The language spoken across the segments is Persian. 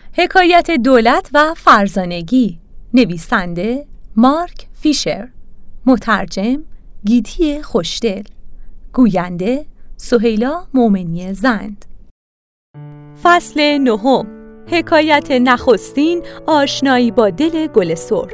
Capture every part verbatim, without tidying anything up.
حکایت دولت و فرزانگی، نویسنده مارک فیشر، مترجم گیتی خوشدل، گوینده سهیلا مومنی زند. فصل نهم، حکایت نخستین، آشنایی با دل گل سرخ.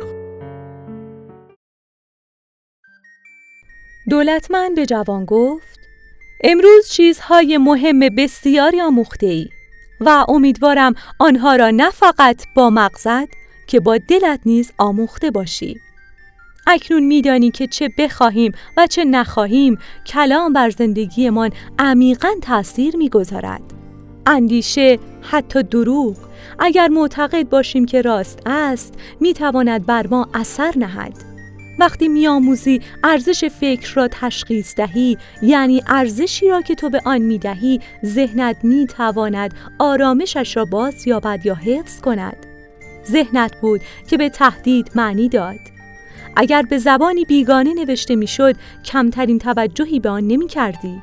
دولتمند به جوان گفت: امروز چیزهای مهم بسیاری آموخته‌ای و امیدوارم آنها را نه فقط با مغزت که با دلت نیز آموخته باشی. اکنون می‌دانی که چه بخواهیم و چه نخواهیم، کلام بر زندگیمان عمیقاً تأثیر می‌گذارد. اندیشه، حتی دروغ، اگر معتقد باشیم که راست است، می‌تواند بر ما اثر نهد. وقتی می‌آموزی ارزش فکر را تشخیص دهی، یعنی ارزشی را که تو به آن می‌دهی، ذهنت می‌تواند آرامشش را باز یابد یا حفظ کند. ذهنت بود که به تهدید معنی داد. اگر به زبانی بیگانه نوشته می‌شد، کمترین توجهی به آن نمی‌کردی.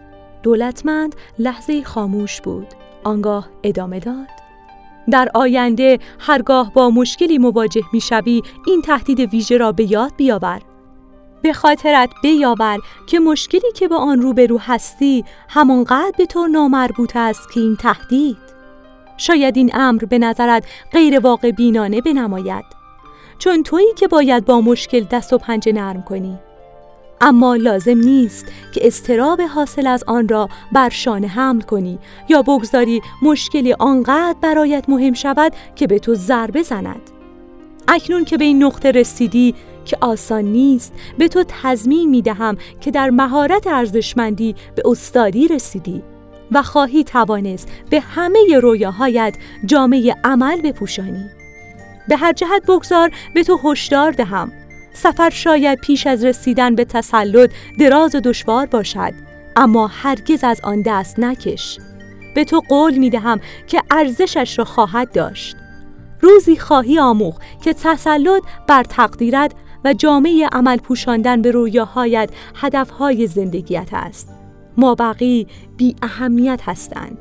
دولتمند لحظه‌ای خاموش بود. آنگاه ادامه داد: در آینده هرگاه با مشکلی مواجه می‌شوی، این تهدید ویژه را به یاد بیاور. به خاطرت بیاور که مشکلی که با آن روبرو هستی همانقدر به تو نامربوط است که این تهدید. شاید این امر به نظرت غیر واقع بینانه بنماید، چون تویی که باید با مشکل دست و پنجه نرم کنی. اما لازم نیست که اضطراب حاصل از آن را بر شانه حمل کنی یا بگذاری مشکلی آنقدر برایت مهم شود که به تو ضربه زند. اکنون که به این نقطه رسیدی که آسان نیست، به تو تضمین می دهم که در مهارت ارزشمندی به استادی رسیدی و خواهی توانست به همه رویاهایت جامه عمل بپوشانی. به هر جهت بگذار به تو هشدار دهم: سفر شاید پیش از رسیدن به تسلط دراز و دشوار باشد، اما هرگز از آن دست نکش. به تو قول می دهم که ارزشش را خواهد داشت. روزی خواهی آموخت که تسلط بر تقدیرت و جامعه عمل پوشاندن به رویاهایت هدفهای زندگیت است. مابقی بی اهمیت هستند.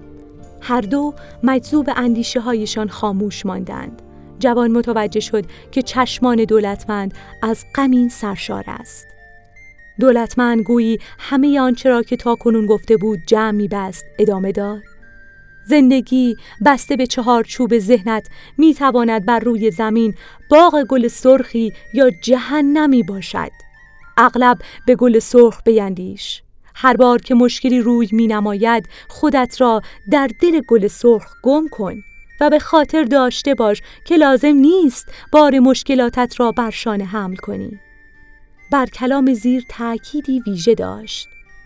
هر دو مجذوب اندیشه هایشان خاموش ماندند. جوان متوجه شد که چشمان دولتمند از غمی سرشار است. دولتمند گویی همه آنچه را که تاکنون گفته بود جمع می‌بست. ادامه داد: زندگی بسته به چهارچوب ذهنت می‌تواند بر روی زمین باغ گل سرخی یا جهنمی باشد. اغلب به گل سرخ بیندیش. هر بار که مشکلی روی می‌نماید، خودت را در دل گل سرخ گم کن و به خاطر داشته باش که لازم نیست بار مشکلاتت را بر شانه حمل کنی. بر کلام زیر تأکیدی ویژه داشت.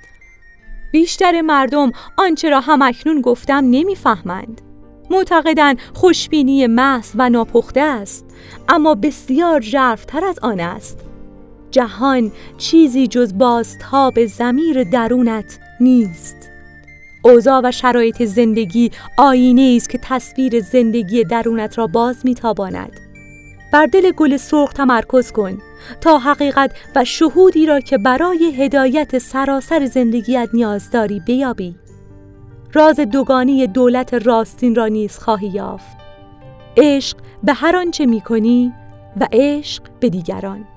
بیشتر مردم آنچه را همکنون گفتم نمیفهمند. معتقدند خوشبینی محض و ناپخته است، اما بسیار ژرف‌تر از آن است. جهان چیزی جز بازتاب ضمیر درونت نیست. اوضاع و شرایط زندگی آینه است که تصویر زندگی درونت را باز می‌تاباند. بر دل گل سرخ تمرکز کن تا حقیقت و شهودی را که برای هدایت سراسر زندگیت نیاز داری بیابی. راز دوگانی دولت راستین را نیز خواهی یافت: عشق به هر آنچه می‌کنی و عشق به دیگران.